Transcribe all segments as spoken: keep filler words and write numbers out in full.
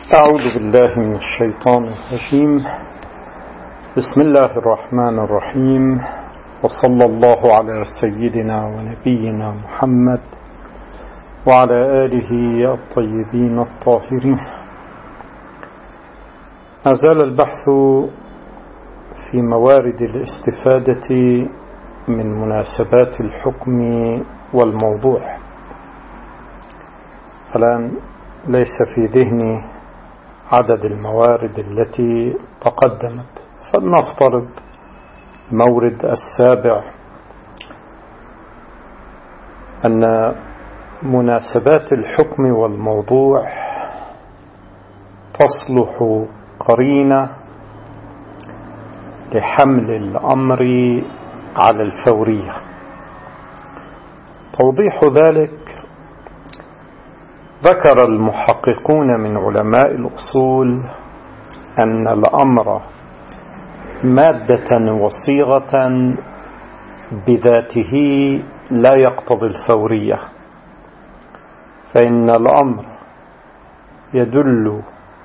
أعوذ بالله من الشيطان الرجيم. بسم الله الرحمن الرحيم، وصلى الله على سيدنا ونبينا محمد وعلى آله الطيبين الطاهرين. ما زال البحث في موارد الاستفادة من مناسبات الحكم والموضوع. الآن ليس في ذهني عدد الموارد التي تقدمت، فلنفترض المورد السابع أن مناسبات الحكم والموضوع تصلح قرينة لحمل الأمر على الفورية. توضيح ذلك: ذكر المحققون من علماء الأصول أن الأمر مادة وصيغة بذاته لا يقتضي الفورية، فإن الأمر يدل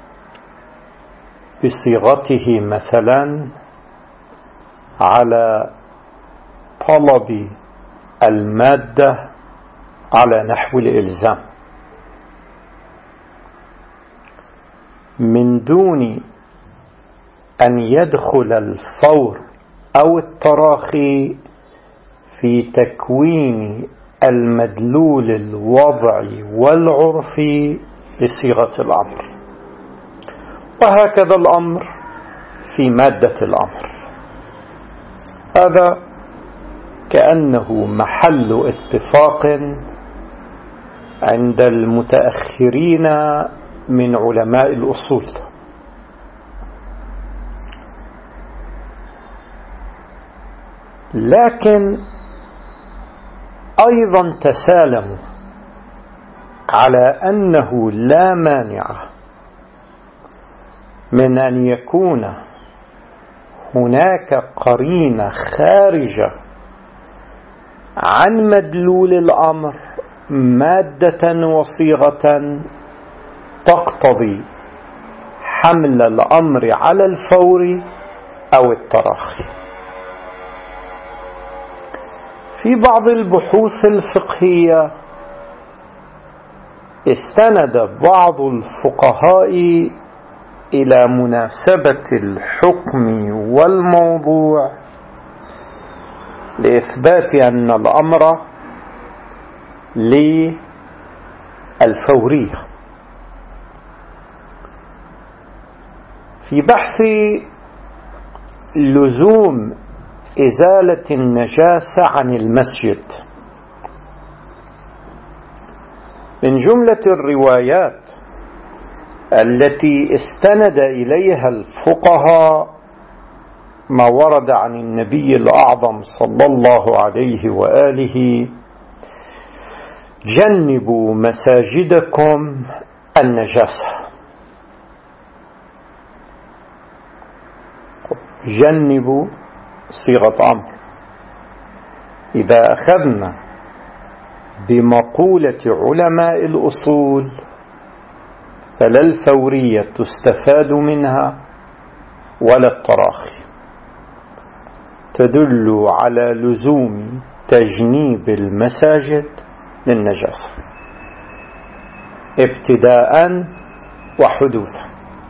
بصيغته مثلا على طلب المادة على نحو الإلزام من دون أن يدخل الفور أو التراخي في تكوين المدلول الوضعي والعرفي لصيغة الأمر. وهكذا الأمر في مادة الأمر، هذا كأنه محل اتفاق عند المتأخرين من علماء الأصول. لكن أيضا تسالموا على أنه لا مانع من أن يكون هناك قرينة خارجة عن مدلول الأمر مادة وصيغة تقتضي حمل الأمر على الفور أو التراخي. في بعض البحوث الفقهية استند بعض الفقهاء إلى مناسبة الحكم والموضوع لإثبات أن الأمر للفورية. في بحث لزوم إزالة النجاسة عن المسجد، من جملة الروايات التي استند إليها الفقهاء ما ورد عن النبي الأعظم صلى الله عليه وآله: جنبوا مساجدكم النجاسة. جنبوا صيغة أمر. إذا أخذنا بمقولة علماء الأصول فلا الفورية تستفاد منها ولا التراخي، تدل على لزوم تجنيب المساجد للنجاسة ابتداء وحدوثا.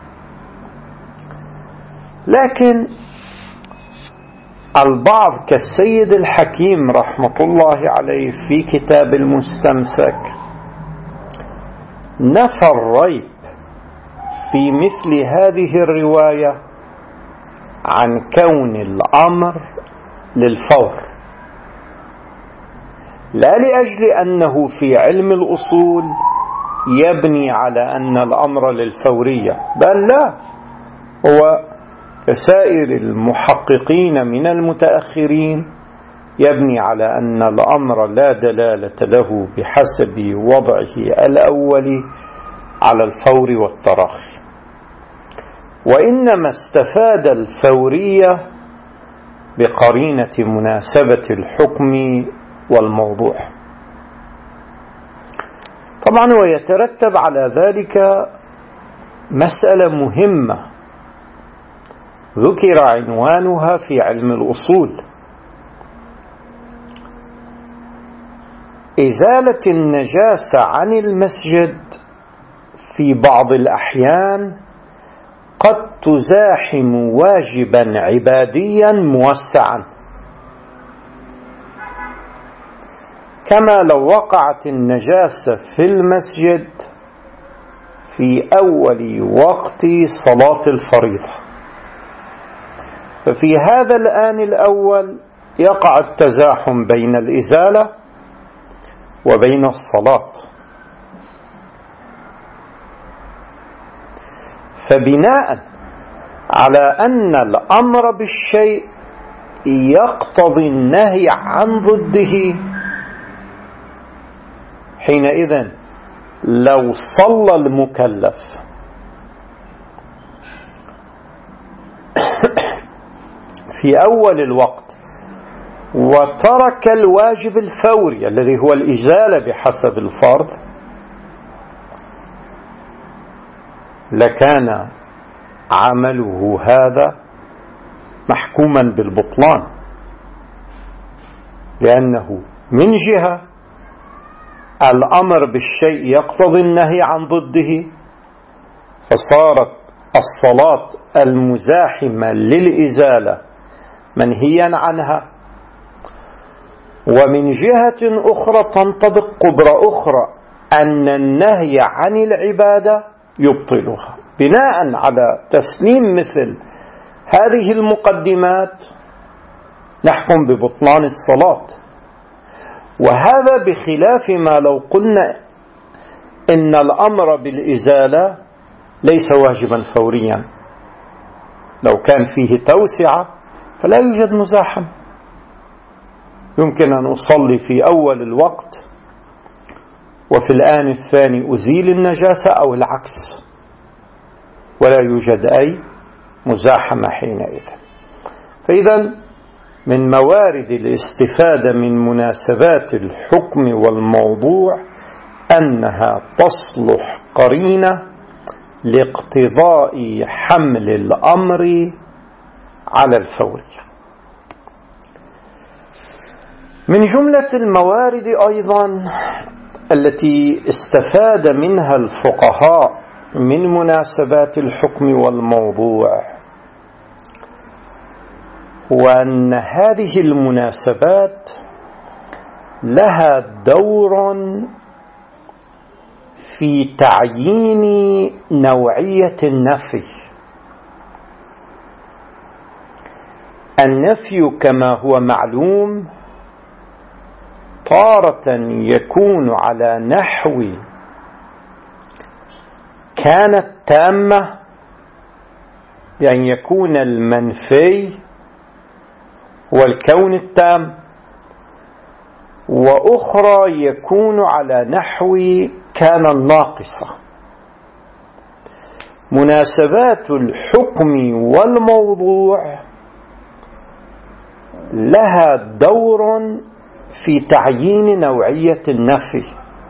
لكن البعض كالسيد الحكيم رحمة الله عليه في كتاب المستمسك نفى الريب في مثل هذه الرواية عن كون الأمر للفور، لا لأجل أنه في علم الأصول يبني على أن الأمر للفورية، بل لا، هو كسائر المحققين من المتأخرين يبني على أن الأمر لا دلالة له بحسب وضعه الأول على الفور والتراخي، وإنما استفاد الفورية بقرينة مناسبة الحكم والموضوع. طبعا ويترتب على ذلك مسألة مهمة ذكر عنوانها في علم الأصول: إزالة النجاسة عن المسجد في بعض الأحيان قد تزاحم واجبا عباديا موسعا، كما لو وقعت النجاسة في المسجد في أول وقت صلاة الفريضة، ففي هذا الآن الأول يقع التزاحم بين الإزالة وبين الصلاة. فبناء على أن الأمر بالشيء يقتضي النهي عن ضده، حينئذ لو صلى المكلف في أول الوقت وترك الواجب الفوري الذي هو الإزالة بحسب الفرض، لكان عمله هذا محكوما بالبطلان، لأنه من جهة الأمر بالشيء يقتضي النهي عن ضده، فصارت الصلاة المزاحمة للإزالة منهيا عنها، ومن جهة أخرى تنطبق قبرة أخرى أن النهي عن العبادة يبطلها. بناء على تسليم مثل هذه المقدمات نحكم ببطلان الصلاة، وهذا بخلاف ما لو قلنا إن الأمر بالإزالة ليس واجبا فوريا، لو كان فيه توسعة فلا يوجد مزاحم، يمكن أن أصلي في أول الوقت وفي الآن الثاني أزيل النجاسة أو العكس، ولا يوجد أي مزاحمة حينئذ. فإذا من موارد الاستفادة من مناسبات الحكم والموضوع أنها تصلح قرينة لاقتضاء حمل الأمر على الفورية. من جملة الموارد أيضا التي استفاد منها الفقهاء من مناسبات الحكم والموضوع هو أن هذه المناسبات لها دور في تعيين نوعية النفي. النفي كما هو معلوم تارة يكون على نحو كانت تامة، يعني يكون المنفي والكون التام، وأخرى يكون على نحو كان الناقصة. مناسبات الحكم والموضوع لها دور في تعيين نوعية النفي.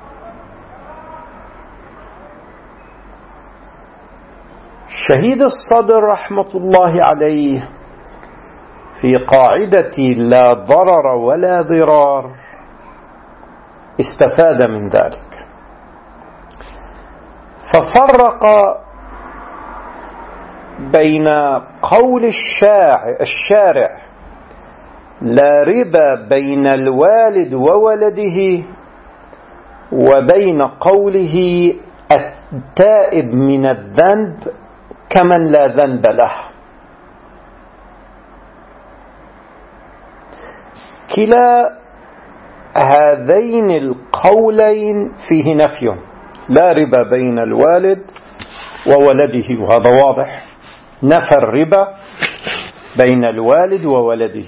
شهيد الصدر رحمة الله عليه في قاعدة لا ضرر ولا ضرار استفاد من ذلك، ففرق بين قول الشارع, الشارع لا ربا بين الوالد وولده، وبين قوله التائب من الذنب كمن لا ذنب له. كلا هذين القولين فيه نفي، لا ربا بين الوالد وولده، وهذا واضح، نفى الربا بين الوالد وولده.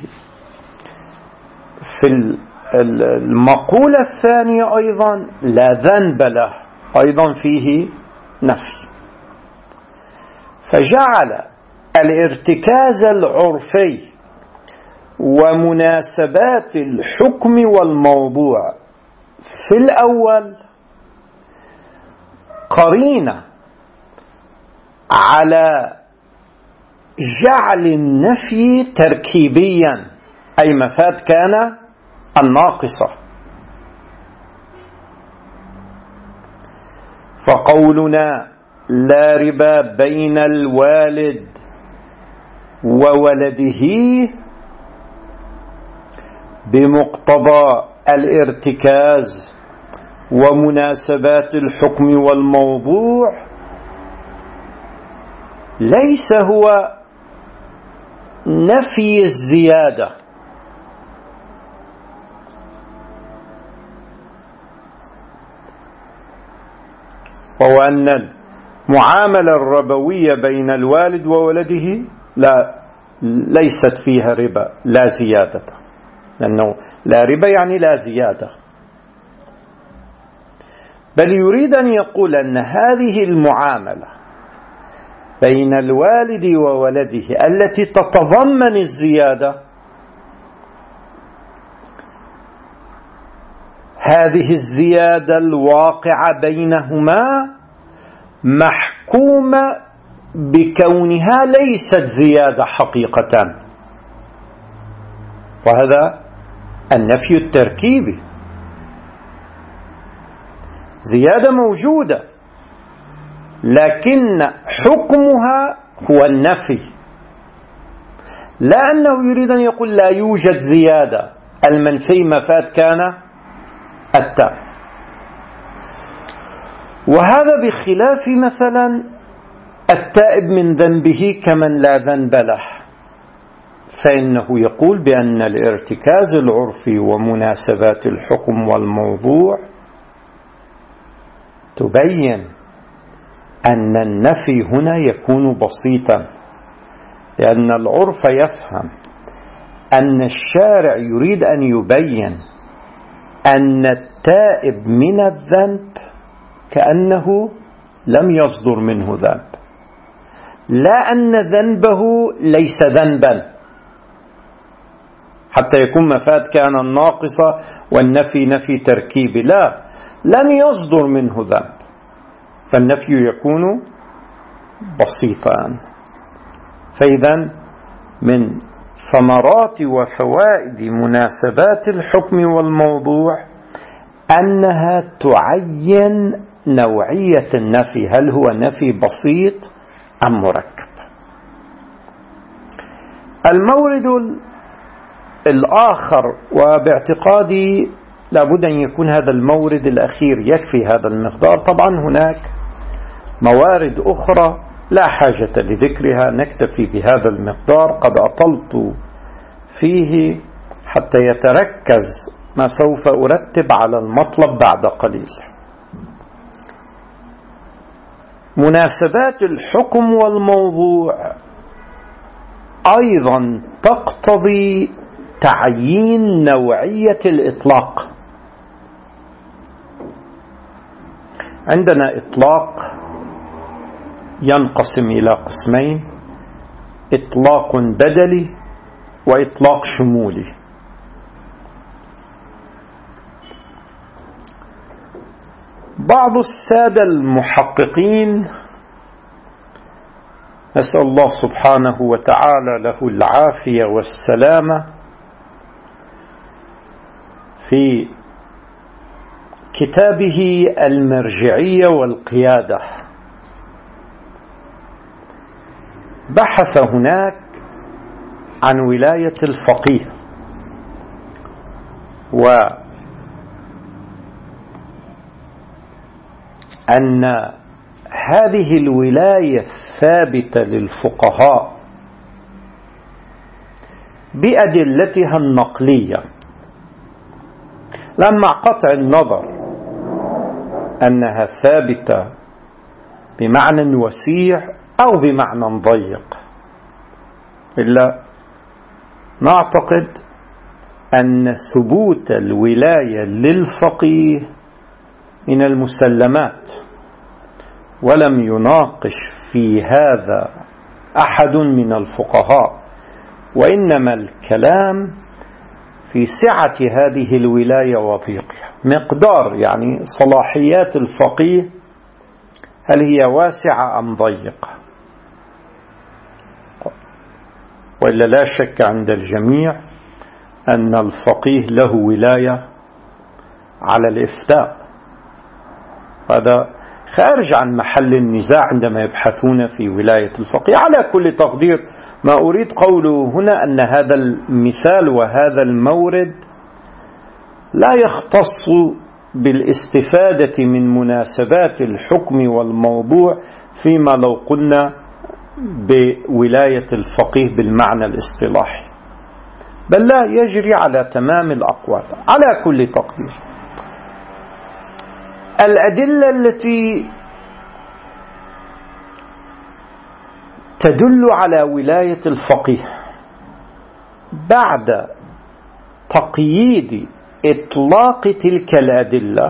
في المقولة الثانية أيضا لا ذنب له، أيضا فيه نفي. فجعل الارتكاز العرفي ومناسبات الحكم والموضوع في الأول قرينة على جعل النفي تركيبيا، أي مفاد كان الناقصة. فقولنا لا ربا بين الوالد وولده بمقتضى الارتكاز ومناسبات الحكم والموضوع ليس هو نفي الزيادة، وهو أن المعاملة الربوية بين الوالد وولده لا ليست فيها ربا لا زيادة، لأنه لا ربا يعني لا زيادة، بل يريد أن يقول أن هذه المعاملة بين الوالد وولده التي تتضمن الزيادة هذه الزيادة الواقعة بينهما محكومة بكونها ليست زيادة حقيقة، وهذا النفي التركيبي. زيادة موجودة لكن حكمها هو النفي، لا أنه يريد أن يقول لا يوجد زيادة، المنفي مفاد كان التاء. وهذا بخلاف مثلا التائب من ذنبه كمن لا ذنب له، فإنه يقول بأن الارتكاز العرفي ومناسبات الحكم والموضوع تبين أن النفي هنا يكون بسيطا، لأن العرف يفهم أن الشارع يريد أن يبين أن التائب من الذنب كأنه لم يصدر منه ذنب، لا أن ذنبه ليس ذنبا، حتى يكون مفاد كان الناقصة والنفي نفي تركيبي، لا، لم يصدر منه ذنب، فالنفي يكون بسيطا. فإذا من ثمرات وفوائد مناسبات الحكم والموضوع أنها تعين نوعية النفي، هل هو نفي بسيط أم مركب. المورد الآخر، وباعتقادي لابد أن يكون هذا المورد الأخير يكفي هذا المقدار، طبعا هناك موارد أخرى لا حاجة لذكرها، نكتفي بهذا المقدار، قد أطلت فيه حتى يتركز ما سوف أرتب على المطلب بعد قليل. مناسبات الحكم والموضوع أيضا تقتضي تعيين نوعية الإطلاق. عندنا إطلاق ينقسم إلى قسمين: إطلاق بدلي وإطلاق شمولي. بعض السادة المحققين، نسأل الله سبحانه وتعالى له العافية والسلامة، في كتابه المرجعية والقيادة بحث هناك عن ولاية الفقيه، وأن هذه الولاية الثابتة للفقهاء بأدلتها النقلية، لما قطع النظر أنها ثابتة بمعنى وسيع أو بمعنى ضيق، إلا نعتقد أن ثبوت الولاية للفقيه من المسلمات، ولم يناقش في هذا أحد من الفقهاء، وإنما الكلام في سعة هذه الولاية وضيقها، مقدار يعني صلاحيات الفقيه هل هي واسعة أم ضيقة. وإلا لا شك عند الجميع أن الفقيه له ولاية على الإفتاء. هذا خارج عن محل النزاع عندما يبحثون في ولاية الفقيه. على كل تقدير ما أريد قوله هنا أن هذا المثال وهذا المورد لا يختص بالاستفادة من مناسبات الحكم والموضوع فيما لو قلنا بولاية الفقيه بالمعنى الاصطلاحي، بل لا يجري على تمام الأقوال. على كل تقدير الأدلة التي تدل على ولاية الفقيه بعد تقييد إطلاق تلك الأدلة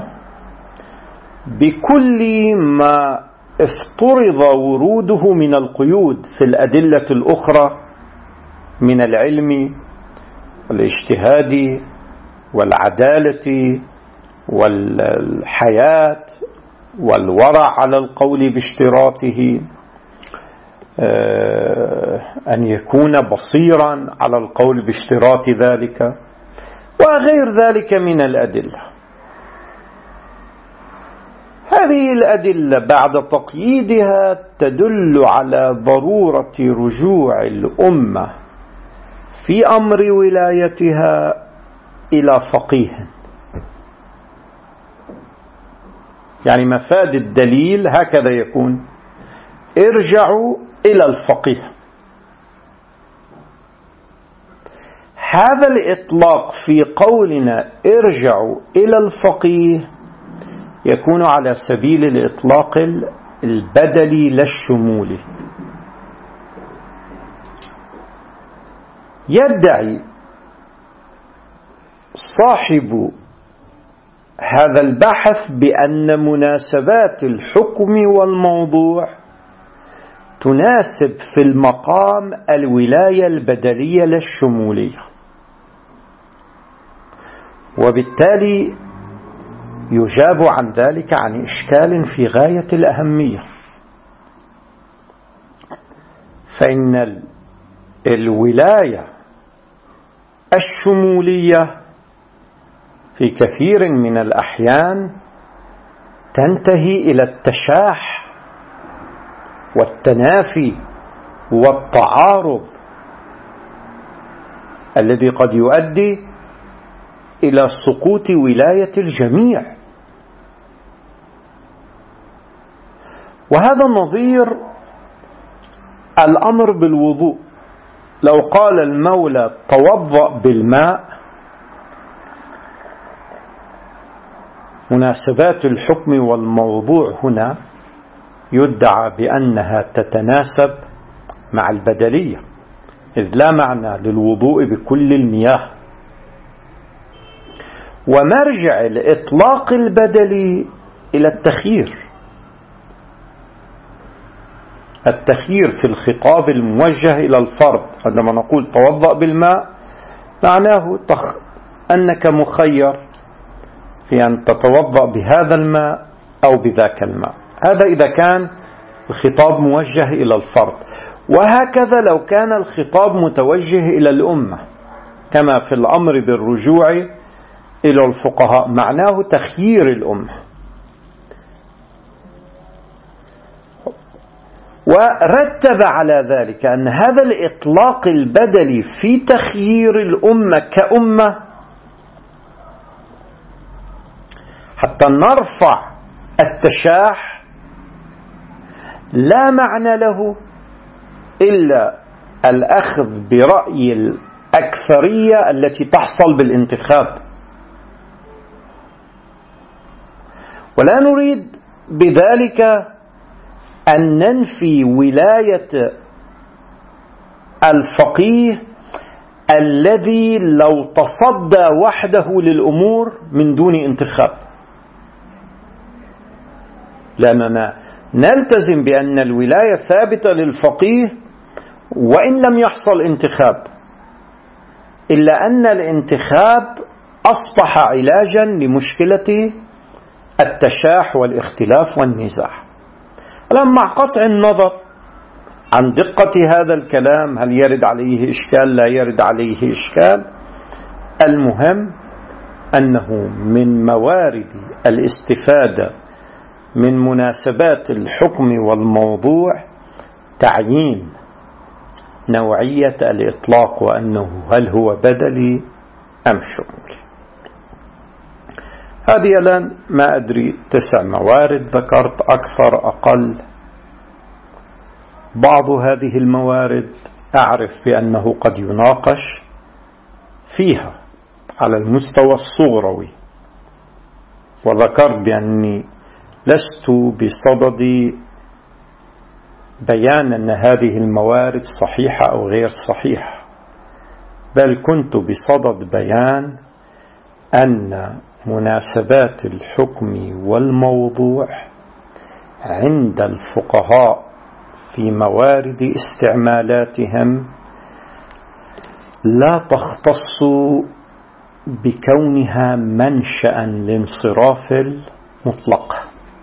بكل ما افترض وروده من القيود في الأدلة الأخرى من العلم والاجتهاد والعدالة والحياة والورع على القول باشتراطه، أن يكون بصيرا على القول باشتراط ذلك وغير ذلك من الأدلة. هذه الأدلة بعد تقييدها تدل على ضرورة رجوع الأمة في أمر ولايتها إلى فقيه. يعني مفاد الدليل هكذا يكون: ارجعوا إلى الفقيه. هذا الإطلاق في قولنا ارجعوا إلى الفقيه يكون على سبيل الإطلاق البدلي لا الشمولي. يدعي صاحب هذا البحث بأن مناسبات الحكم والموضوع تناسب في المقام الولاية البدلية لا الشمولية، وبالتالي يجاب عن ذلك عن إشكال في غاية الأهمية. فإن الولاية الشمولية في كثير من الأحيان تنتهي إلى التشاح والتنافي والتعارض الذي قد يؤدي إلى سقوط ولاية الجميع. وهذا نظير الأمر بالوضوء. لو قال المولى توضأ بالماء، مناسبات الحكم والموضوع هنا يدعى بأنها تتناسب مع البدلية، إذ لا معنى للوضوء بكل المياه. ومرجع الإطلاق البدلي إلى التخيير. التخيير في الخطاب الموجه إلى الفرد. عندما نقول توضأ بالماء معناه تخ... أنك مخير في أن تتوضأ بهذا الماء أو بذاك الماء. هذا إذا كان الخطاب موجه إلى الفرد. وهكذا لو كان الخطاب متوجه إلى الأمة كما في الأمر بالرجوع إلى الفقهاء، معناه تخيير الأمة. ورتب على ذلك أن هذا الإطلاق البدلي في تخيير الأمة كأمة حتى نرفع التشاح لا معنى له إلا الأخذ برأي الأكثرية التي تحصل بالانتخاب. ولا نريد بذلك أن ننفي ولاية الفقيه الذي لو تصدى وحده للأمور من دون انتخاب، لأننا نلتزم بأن الولاية ثابتة للفقيه وإن لم يحصل انتخاب، إلا أن الانتخاب أصبح علاجا لمشكلة التشاح والاختلاف والنزاع. لما مع قطع النظر عن دقة هذا الكلام، هل يرد عليه إشكال لا يرد عليه إشكال. المهم أنه من موارد الاستفادة من مناسبات الحكم والموضوع تعيين نوعية الإطلاق، وأنه هل هو بدلي أم شمولي. هذه الآن ما أدري تسع موارد، ذكرت أكثر أقل. بعض هذه الموارد أعرف بأنه قد يناقش فيها على المستوى الصغروي، وذكرت بأني لست بصدد بيان أن هذه الموارد صحيحة أو غير صحيحة، بل كنت بصدد بيان أن مناسبات الحكم والموضوع عند الفقهاء في موارد استعمالاتهم لا تختص بكونها منشأ لانصراف المطلق.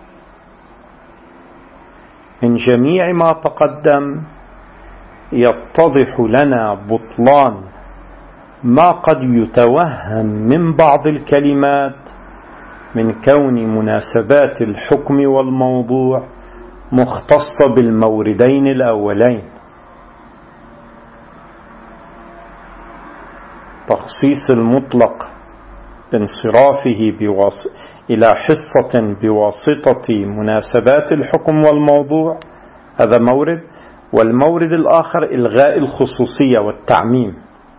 من جميع ما تقدم يتضح لنا بطلان ما قد يتوهم من بعض الكلمات من كون مناسبات الحكم والموضوع مختصة بالموردين الأولين. تخصيص المطلق بانصرافه بواس... إلى حصة بواسطة مناسبات الحكم والموضوع، هذا مورد. والمورد الآخر إلغاء الخصوصية والتعميم.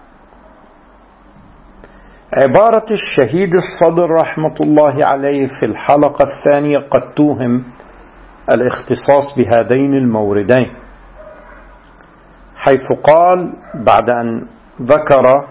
عبارة الشهيد الصدر رحمة الله عليه في الحلقة الثانية قد توهم الاختصاص بهذين الموردين، حيث قال بعد أن ذكر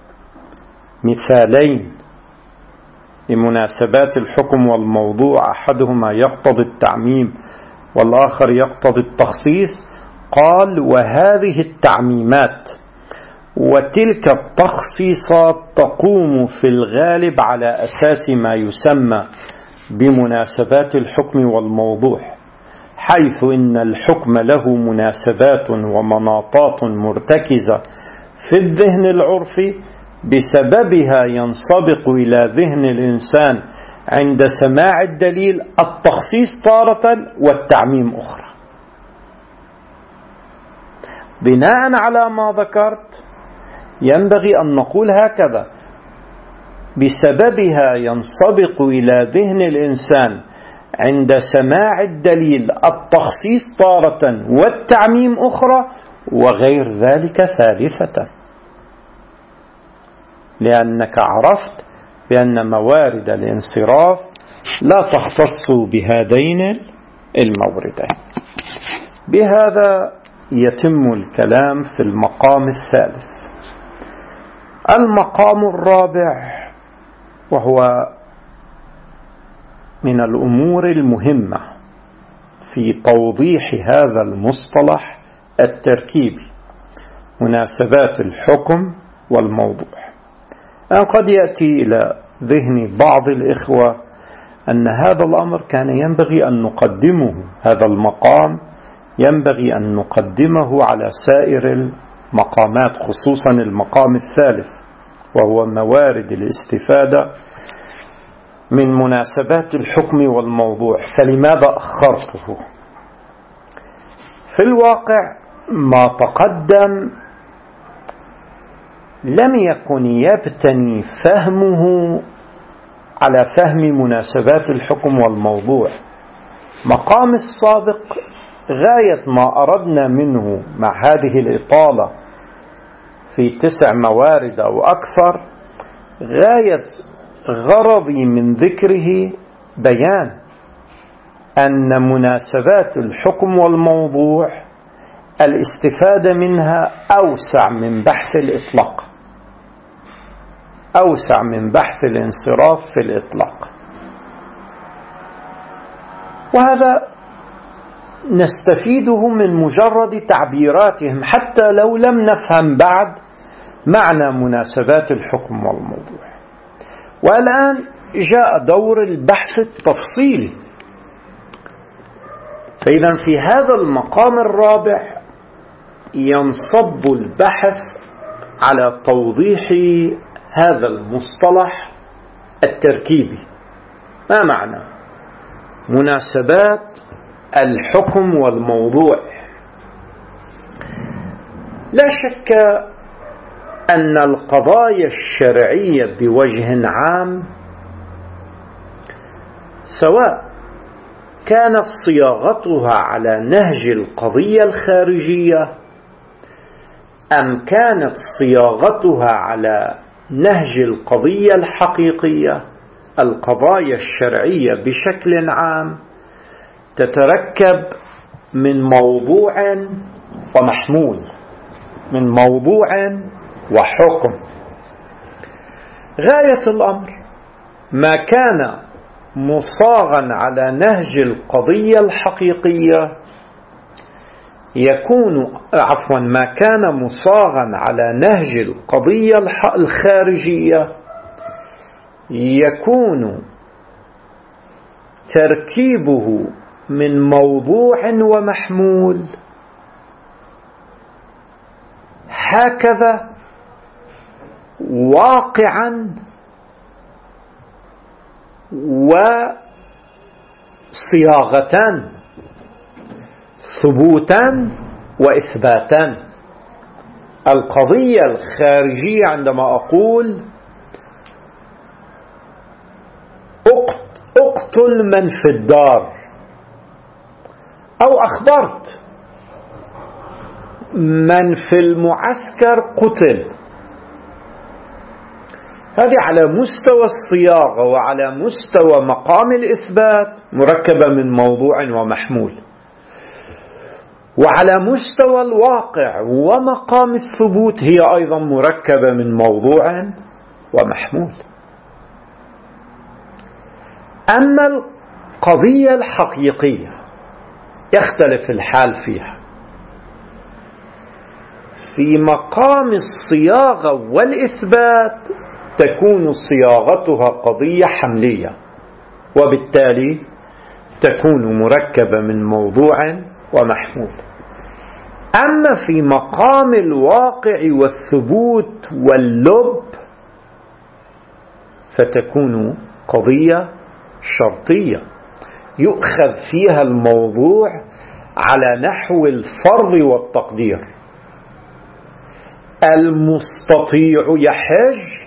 مثالين لمناسبات الحكم والموضوع أحدهما يقتضي التعميم والآخر يقتضي التخصيص، قال: وهذه التعميمات وتلك التخصيصات تقوم في الغالب على أساس ما يسمى بمناسبات الحكم والموضوع، حيث إن الحكم له مناسبات ومناطات مرتكزة في الذهن العرفي بسببها ينسبق إلى ذهن الإنسان عند سماع الدليل التخصيص تارة والتعميم أخرى. بناء على ما ذكرت ينبغي أن نقول هكذا: بسببها ينسبق إلى ذهن الإنسان عند سماع الدليل التخصيص تارة والتعميم أخرى، وغير ذلك ثالثة، لأنك عرفت بأن موارد الانصراف لا تختص بهذين الموردين. بهذا يتم الكلام في المقام الثالث. المقام الرابع، وهو من الأمور المهمة في توضيح هذا المصطلح التركيبي، مناسبات الحكم والموضوع. قد يأتي إلى ذهن بعض الإخوة أن هذا الأمر كان ينبغي أن نقدمه، هذا المقام ينبغي أن نقدمه على سائر المقامات، خصوصا المقام الثالث وهو موارد الاستفادة من مناسبات الحكم والموضوع، فلماذا أخرته؟ في الواقع ما تقدم لم يكن يبتني فهمه على فهم مناسبات الحكم والموضوع. مقام السابق غاية ما أردنا منه مع هذه الإطالة في تسع موارد أو أكثر، غاية غرضي من ذكره بيان أن مناسبات الحكم والموضوع الاستفادة منها أوسع من بحث الإطلاق، أوسع من بحث الانصراف في الإطلاق. وهذا نستفيده من مجرد تعبيراتهم، حتى لو لم نفهم بعد معنى مناسبات الحكم والموضوع. والآن جاء دور البحث التفصيلي. فإذا في هذا المقام الرابع ينصب البحث على توضيح هذا المصطلح التركيبي. ما معنى مناسبات الحكم والموضوع؟ لا شك أن القضايا الشرعية بوجه عام سواء كانت صياغتها على نهج القضية الخارجية أم كانت صياغتها على نهج القضية الحقيقية، القضايا الشرعية بشكل عام تتركب من موضوع ومحمول، من موضوع وحكم. غاية الأمر ما كان مصاغا على نهج القضية الحقيقية يكون عفوا ما كان مصاغا على نهج القضية الخارجية يكون تركيبه من موضوع ومحمول هكذا واقعا وصياغتان، ثبوتا وإثباتا. القضية الخارجية عندما أقول اقتل من في الدار أو أخبرت من في المعسكر قتل، هذه على مستوى الصياغة وعلى مستوى مقام الإثبات مركبة من موضوع ومحمول، وعلى مستوى الواقع ومقام الثبوت هي أيضا مركبة من موضوع ومحمول. أما القضية الحقيقية يختلف الحال فيها. في مقام الصياغة والإثبات تكون صياغتها قضية حملية، وبالتالي تكون مركبة من موضوع ومحمول. أما في مقام الواقع والثبوت واللب فتكون قضية شرطية يؤخذ فيها الموضوع على نحو الفرض والتقدير. المستطيع يحج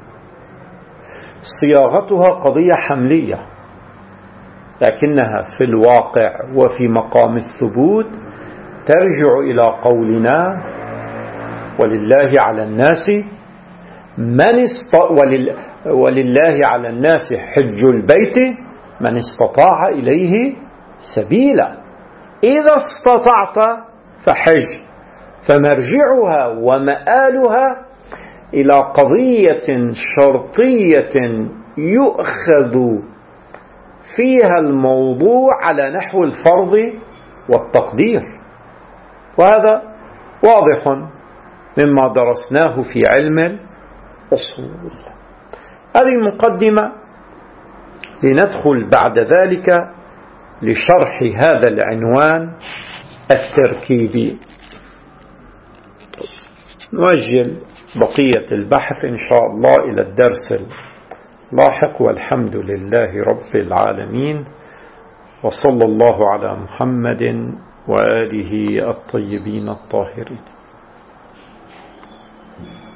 صياغتها قضية حملية، لكنها في الواقع وفي مقام الثبوت ترجع إلى قولنا ولله على الناس من است... ولل... ولله على الناس حج البيت من استطاع إليه سبيلا. إذا استطعت فحج، فمرجعها ومآلها إلى قضية شرطية يؤخذ فيها الموضوع على نحو الفرض والتقدير، وهذا واضح مما درسناه في علم الأصول. هذه مقدمة لندخل بعد ذلك لشرح هذا العنوان التركيبي. نؤجل بقية البحث إن شاء الله إلى الدرس اللاحق، والحمد لله رب العالمين، وصلى الله على محمد وآله الطيبين الطاهرين.